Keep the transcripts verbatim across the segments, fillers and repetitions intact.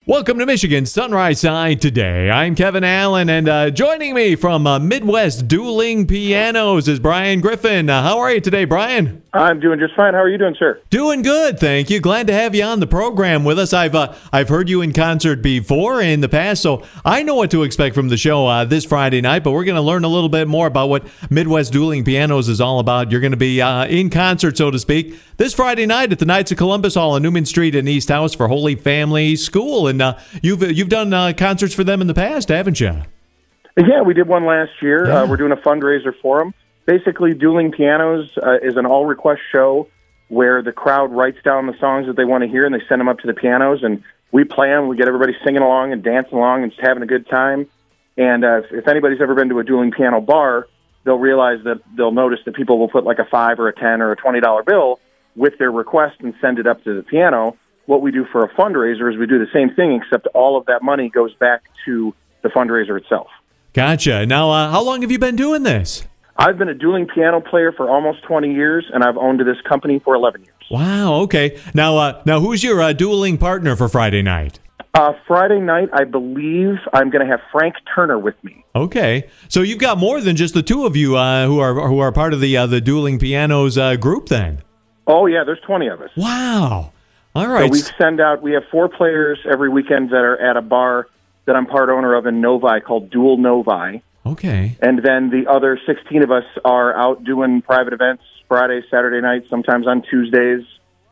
Welcome to Michigan Sunrise Side today. I'm Kevin Allen, and uh, joining me from uh, Midwest Dueling Pianos is Brian Griffin. Uh, how are you today, Brian? I'm doing just fine. How are you doing, sir? Doing good, thank you. Glad to have you on the program with us. I've uh, I've heard you in concert before in the past, so I know what to expect from the show uh, this Friday night, but we're going to learn a little bit more about what Midwest Dueling Pianos is all about. You're going to be uh, in concert, so to speak, this Friday night at the Knights of Columbus Hall on Newman Street in East House for Holy Family School, and uh, you've you've done uh, concerts for them in the past, haven't you? Yeah, we did one last year. Yeah. Uh, we're doing a fundraiser for them. Basically, Dueling Pianos uh, is an all-request show where the crowd writes down the songs that they want to hear, and they send them up to the pianos, and we play them. We get everybody singing along and dancing along and just having a good time. And uh, if, if anybody's ever been to a dueling piano bar, they'll realize that they'll notice that people will put like a five or a ten or a twenty dollar bill with their request and send it up to the piano. What we do for a fundraiser is we do the same thing, except all of that money goes back to the fundraiser itself. Gotcha. Now, uh, how long have you been doing this? I've been a dueling piano player for almost twenty years, and I've owned this company for eleven years. Wow, okay. Now, uh, now who's your uh, dueling partner for Friday night? Uh, Friday night, I believe I'm going to have Frank Turner with me. Okay, so you've got more than just the two of you uh, who are who are part of the uh, the Dueling Pianos uh, group, then. Oh yeah, there's twenty of us. Wow. All right. So we send out. We have four players every weekend that are at a bar that I'm part owner of in Novi called Dual Novi. Okay. And then the other sixteen of us are out doing private events Friday, Saturday nights, sometimes on Tuesdays.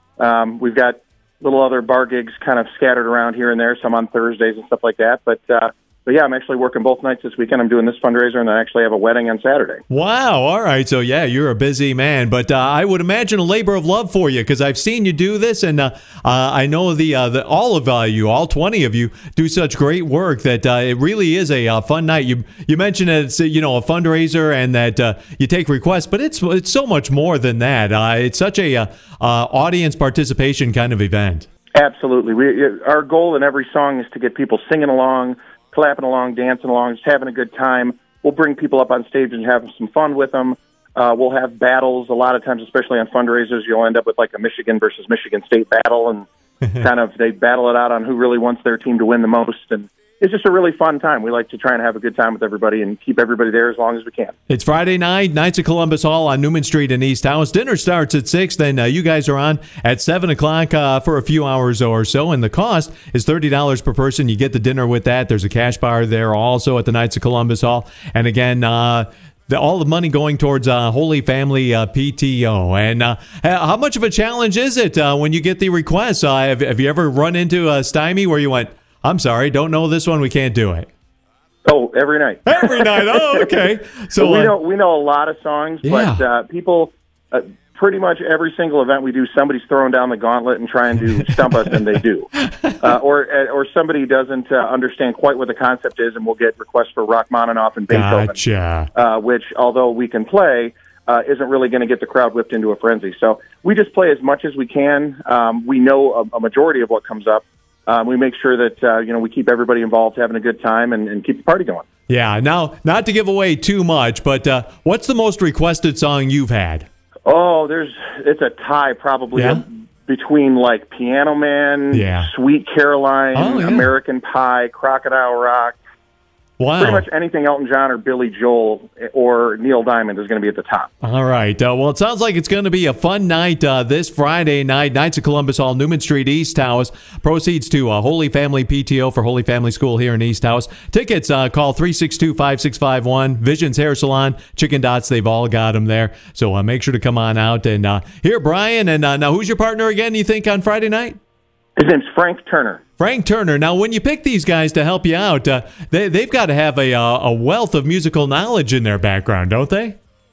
Um, we've got little other bar gigs kind of scattered around here and there, some on Thursdays and stuff like that. But, uh, but yeah, I'm actually working both nights this weekend. I'm doing this fundraiser, and I actually have a wedding on Saturday. Wow. All right. So, yeah, you're a busy man. But uh, I would imagine a labor of love for you, because I've seen you do this, and uh, uh, I know the, uh, the all of uh, you, all twenty of you, do such great work that uh, it really is a uh, fun night. You you mentioned that it's, you know, a fundraiser and that uh, you take requests, but it's it's so much more than that. Uh, it's such a uh, uh, audience participation kind of event. Absolutely. We, our goal in every song is to get people singing along, clapping along, dancing along, just having a good time. We'll bring people up on stage and have some fun with them. Uh, we'll have battles. A lot of times, especially on fundraisers, you'll end up with like a Michigan versus Michigan State battle, and kind of they battle it out on who really wants their team to win the most. And it's just a really fun time. We like to try and have a good time with everybody and keep everybody there as long as we can. It's Friday night, Knights of Columbus Hall on Newman Street in East House. Dinner starts at six. Then uh, you guys are on at seven o'clock uh, for a few hours or so. And the cost is thirty dollars per person. You get the dinner with that. There's a cash bar there also at the Knights of Columbus Hall. And again, uh, the, all the money going towards uh, Holy Family uh, P T O. And uh, how much of a challenge is it uh, when you get the requests? Uh, have, have you ever run into a stymie where you went, I'm sorry, don't know this one, we can't do it? Oh, every night. Every night. Oh, okay. So we uh, know we know a lot of songs, Yeah. but uh, people, uh, pretty much every single event we do, somebody's throwing down the gauntlet and trying to stump us, and they do. Uh, or or somebody doesn't uh, understand quite what the concept is, and we'll get requests for Rachmaninoff and Beethoven, Gotcha. uh, which, although we can play, uh, isn't really going to get the crowd whipped into a frenzy. So we just play as much as we can. Um, we know a, a majority of what comes up. Um, we make sure that uh, you know we keep everybody involved, having a good time, and, and keep the party going. Yeah. Now, not to give away too much, but uh, what's the most requested song you've had? Oh, there's it's a tie probably Yeah? between like Piano Man, Yeah. Sweet Caroline, Oh, yeah. American Pie, Crocodile Rock. Wow. Pretty much anything Elton John or Billy Joel or Neil Diamond is going to be at the top. All right. Uh, well, it sounds like it's going to be a fun night uh, this Friday night. Knights of Columbus Hall, Newman Street, East House. Proceeds to uh, Holy Family P T O for Holy Family School here in East House. Tickets, uh, call three six two, five six five one. Visions Hair Salon, Chicken Dots, they've all got them there. So uh, make sure to come on out and uh, hear Brian. And uh, now, who's your partner again, you think, on Friday night? His name's Frank Turner. Frank Turner. Now, when you pick these guys to help you out, uh, they, they've got to have a, uh, a wealth of musical knowledge in their background, don't they?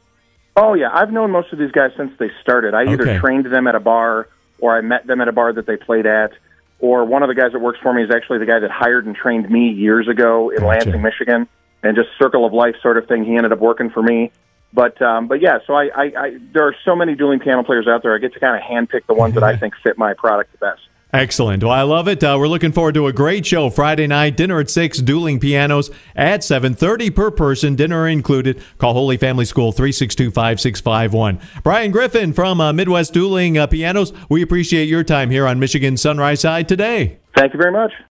Oh, yeah. I've known most of these guys since they started. I either Okay. trained them at a bar or I met them at a bar that they played at. Or one of the guys that works for me is actually the guy that hired and trained me years ago in Gotcha. Lansing, Michigan. And just circle of life sort of thing. He ended up working for me. But um, but yeah, so I, I, I there are so many dueling piano players out there. I get to kind of handpick the ones that I think fit my product the best. Excellent. Well, I love it. Uh, we're looking forward to a great show Friday night. Dinner at six, dueling pianos at seven thirty per person. Dinner included. Call Holy Family School, three six two, five six five one. Brian Griffin from uh, Midwest Dueling uh, Pianos, we appreciate your time here on Michigan Sunrise Side today. Thank you very much.